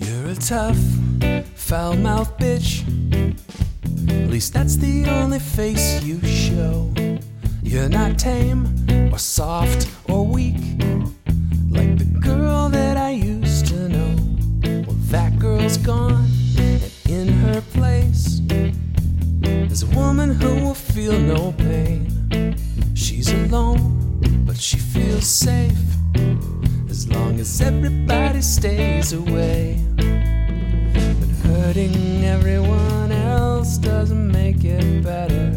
You're a tough, foul-mouthed bitch. At least that's the only face you show. You're not tame or soft or weak, like the girl that I used to know. Well, that girl's gone, and in her place is a woman who will feel no pain. She's alone, but she feels safe as long as everybody stays away. But hurting everyone else doesn't make it better.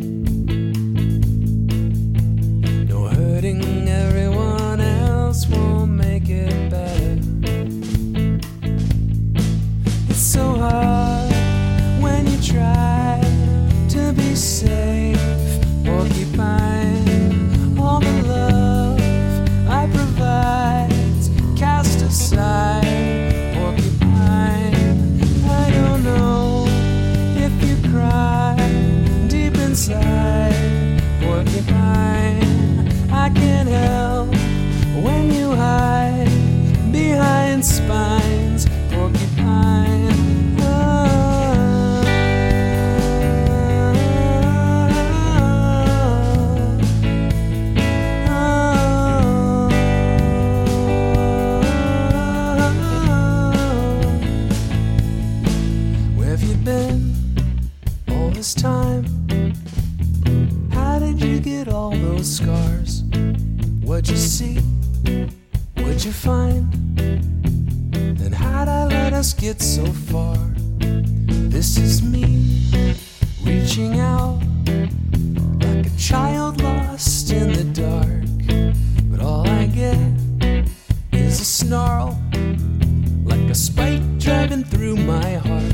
No, hurting everyone else won't make it better. It's so hard when you try to be safe, porcupine. All the love I provide's cast aside, porcupine. I don't know if you cry deep inside, porcupine. I can't help when you hide behind spines, porcupine. All this time, how did you get all those scars? What'd you see? What'd you find? Then how'd I let us get so far? This is me reaching out like a child lost in the dark, but all I get is a snarl, like a spike driving through my heart.